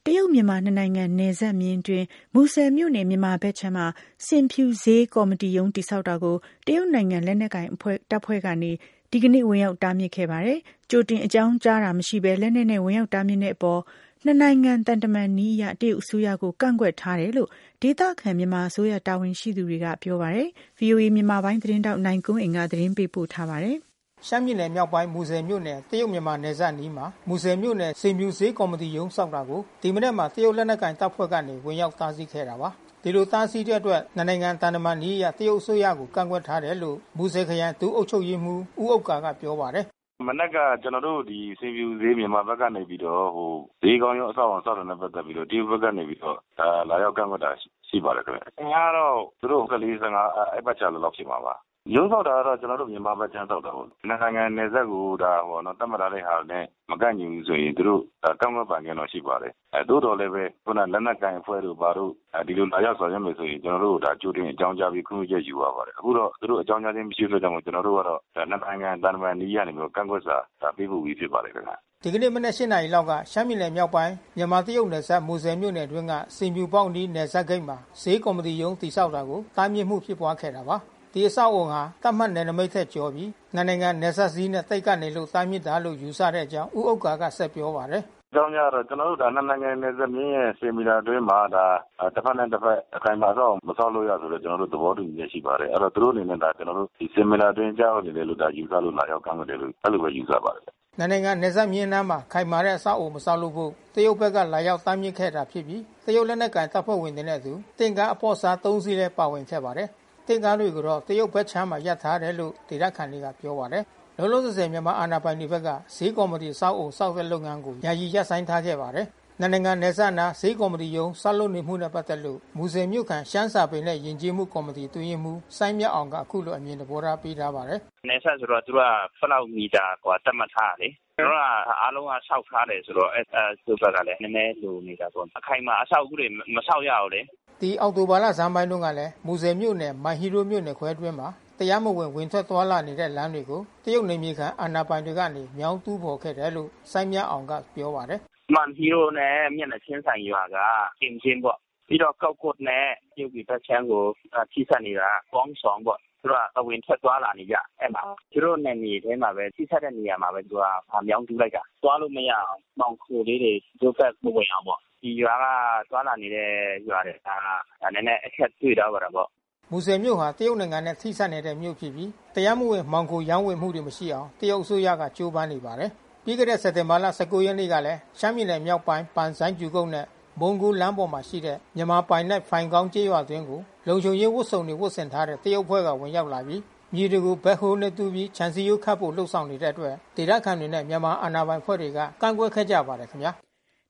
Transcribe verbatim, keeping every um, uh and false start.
ရုတ်မြန်မာနှစ်နိုင်ငံနယ်စပ်မျဉ်းတွင်မူဆယ်မြို့နယ်မြန်မာဘက်ခြမ်းမှာစင်ဖြူဈေးကော်မတီရုံးတည်ဆောက်တာကိုတရုတ်နိုင်ငံလက်နက်ကိုင်အဖွဲ့တပ်ဖွဲ့ကနေဒီကနေ့ဝင်ရောက်တားမြစ်ခဲ့ပါတယ်။ကြိုတင်အကြောင်းကြားတာမရှိဘဲလက်နက်နဲ့ဝင်ရောက်တားမြစ်တဲ့အပေါ်နှစ်နိုင်ငံတန်တမန်နည်းအရတရုတ်အစိုးရကိုကန့်ကွက်ထားတယ်လို့ဒေသခံမြန်မာအစိုးရတာဝန်ရှိသူတွေကပြောပါတယ်။ ဗွီအိုအေမြန်မာပိုင်းသတင်းတောက်နိုင်ကွန်းအိမ်ကသတင်းပေးပို့ထားပါတယ်။ရှမ်းပြည်နယ်မြောက်ပိုင်းမူဆယ်မြို့နယ်တရုတ်မြန်မာနယ်စပ်နီးမှာမူဆယ်မြို့နယ်စင်ဖြူဈေးကော်မတီရုံးဆောက်တာကိုဒီမနေ့မှာတရုတ်လက်နက်ကိုင်တပ်ဖွဲ့ကနေဝင်ရောက်တားဆီးခဲ့တာပါ။ဒီလိုတားဆီးတဲ့အတွက်နှစ်နိုင်ငံတန်တမန်နည်းအရတရုတ်အစိုးရကိုကန့်ကွက်ထားတယ်လို့မူဆယ်ခရိုင်ဒုအုပ်ချုပ်ရေးမှူးဦးဥက္ကာကပြောပါတယ်။မနက်ကကျွန်တော်တို့ဒီစင်ဖြူဈေးမြန်မာဘက်ကနေပြီးတော့ဟိုဈေးကောင်းရောအဆောက်အအုံဆောက်တာနဲ့ပတ်သက်ပြီးတော့တရုတ်ဘက်ကနေပြီးတော့ဒါလာရောက်ကန့်ကွက်တာရှိပါတယ်ခင်ဗျ။အဲကတော့သူတို့ကလေးစင်ကအဲ့ပတ်ချလောက်ဖြစ်မှာပါ။ရုံးဆောက်တာကတော့ကျွန်တော်တို့မြန်မာဘက်ချမ်းဆောက်တာပေါ့။နိုင်ငံနယ်စပ်ကိုဒါဟိုနော်တတ်မှတ်ထားတဲ့ဟာနဲ့မကန့်ညီဘူးဆိုရင်သူတို့ကန့်ကွက်ပန်ကန်တော့ရှိပါတယ်။အဲတိုးတော်လည်းပဲခုနလက်နက်ကိုင်အဖွဲ့တို့ဘာတို့ဒီလိုလာရောက်ဆောင်ရွက်မယ်ဆိုရင်ကျွန်တော်တို့ဒါကြိုတင်အကြောင်းကြားပြီးခွင့်ပြုချက်ယူရပါတယ်။အခုတော့သူတို့အကြောင်းကြားခြင်းမရှိတဲ့ကြောင့်ကျွန်တော်တို့ကတော့နိုင်ငံတန်တမန်နည်းရနေပြီးကန့်ကွက်စာဒါပေးဖို့ပြီးဖြစ်ပါတယ်ခင်ဗျ။ဒီကနေ့မနေ့၈နာရီလောက်ကရှမ်းပြည်နယ်မြောက်ပိုင်းမြန်မာတရုတ်နယ်စပ်မူဆယ်မြို့နယ်တွင်းကစင်ဖြူပေါက်နီးနယ်စပ်ဂိတ်မှာဈေးကော်မတီရုံးတည်ဆောက်တာကိုတားမြစ်မှုဖြစ်ပွားခဲ့တာပါ။ဒီအဆောက်အုံဟာတတ်မှတ်နယ်နိမိတ်ထက်ကျော်ပြီးနိုင်ငံနယ်စပ်စည်းနဲ့တိတ်ကနေလို့တားမြစ်တာလို့ယူဆတဲ့အကြောင်းဦးဥက္ကာကဆက်ပြောပါတယ်။အကြောင်းများတော့ကျွန်တော်တို့ဒါနိုင်ငံနယ်စပ်မြင်းရဲ့စင်မီတာတွင်းမှာဒါတစ်ဖက်နဲ့တစ်ဖက်အခိုင်အမာတော့မဆောက်လို့ရဆိုတော့ကျွန်တော်တို့သဘောတူညီချက်ရှိပါတယ်။အဲ့တော့သူတို့အနေနဲ့ဒါကျွန်တော်တို့ဒီစင်မီတာတွင်းကြောက်နေတယ်လို့ဒါယူဆလို့လာရောက်ကန့်ကွက်တယ်လို့အဲ့လိုပဲယူဆပါတယ်။နိုင်ငံနယ်စပ်မြင်းနားမှာခိုင်မာတဲ့အဆောက်အုံမဆောက်လို့ဖို့တရုတ်ဘက်ကလာရောက်တားမြစ်ခဲ့တာဖြစ်ပြီးတရုတ်လက်နက်ကိုင်တပ်ဖွဲ့ဝင်တွေနဲ့အတူတင်ကားအပေါ်စားသုံးစီးလဲပါဝင်ခဲ့ပါတယ်။တင်ကားတွေကိုတော့တရုတ်ဘက်ချမ်းမှာရပ်ထားတယ်လို့ဒေသခံတွေကပြောပါတယ်။လုံးလုံးစစဲမြန်မာအာဏာပိုင်တွေဘက်ကဈေးကော်မတီစောက်အုံစောက်တဲ့လုပ်ငန်းကိုယာယီရပ်ဆိုင်းထားခဲ့ပါတယ်။နိုင်ငံနယ်စပ်နာဈေးကော်မတီရုံးဆောက်လုပ်နေမှုနဲ့ပတ်သက်လို့မူဆယ်မြို့ခံရှမ်းစာပေနဲ့ယဉ်ကျေးမှုကော်မတီတွင်ရင်မှုစိုင်းမြတ်အောင်ကအခုလိုအမြင်သဘောထားပေးထားပါတယ်။နယ်စပ်ဆိုတော့သူကဖလောက်မီတာกว่าတတ်မှတ်ထားတယ်။ကျွန်တော်ကအားလုံးကဆောက်ထားတယ်ဆိုတော့အဲသူဘက်ကလည်းနည်းနည်းလိုနေတာပေါ့။အခိုင်မှာအဆောက်အဦတွေမဆောက်ရအောင်လေ။ဒီအောက်တိုဘာလဇန်ပိုင်းတုန်းကလည်းမူဆယ်မြို့နယ်မိုင်ဟီရိုမြို့နယ်ခွဲတွင်းမှာတရားမဝင်ဝင်ထွက်သွားလာနေတဲ့လမ်းတွေကိုတရုတ်နေမြေခံအာဏာပိုင်တွေကနေမြောင်းတူးဖော်ခဲ့တယ်လို့စိုင်းမြအောင်ကပြောပါတယ်။မန်ဟီရိုနဲ့မျက်နှာချင်းဆိုင်ရွာကကျင်းချင်းပေါ့ပြီးတော့ကောက်ကွတ်နဲ့ရုပ်ပြည်ပတ်ချမ်းကိုထိစပ်နေတာပေါင်းဆောင်ပေါ့သူကအဝင်ထွက်သွားလာနေကြအဲ့မှာသူတို့နယ်မြေထဲမှာပဲထိစပ်တဲ့နေရာမှာပဲသူကဗာမြောင်းတူးလိုက်တာသွားလို့မရအောင်မောင်ခိုလေးတွေဒုက္ခမဝင်အောင်ပေါ့ဒီရွာကသွားလာနေတဲ့ရွာတွေကဒါနည်းနည်းအခက်တွေ့တော့ပါတော့ပေါ့မူဆယ်မြို့ဟာတရုတ်နိုင်ငံနဲ့ထိစပ်နေတဲ့မြို့ဖြစ်ပြီးတရားမဝင်မှောင်ခိုရောင်းဝယ်မှုတွေမရှိအောင်တရုတ်အစိုးရကကြိုးပမ်းနေပါတယ်။ပြီးခဲ့တဲ့စက်တင်ဘာလ၁၉ရက်နေ့ကလည်းရှမ်းပြည်နယ်မြောက်ပိုင်းပန်ဆိုင်းကျူကုန်းနဲ့မုံကူလမ်းပေါ်မှာရှိတဲ့မြန်မာပိုင်နဲ့ဖိုင်ကောင်းကျေးရွာတွင်ကိုလုံခြုံရေးဝတ်စုံတွေဝတ်ဆင်ထားတဲ့တရုတ်ဖွဲ့ကဝင်ရောက်လာပြီးမြေတွေကိုဘက်ဟိုးနဲ့တူးပြီးခြံစည်းရိုးခတ်ဖို့လှုံ့ဆော်နေတဲ့အတွက်ဒေသခံတွေနဲ့မြန်မာအာဏာပိုင်ဖွဲ့တွေကကန့်ကွက်ခဲ့ကြပါတယ်ခင်ဗျာ။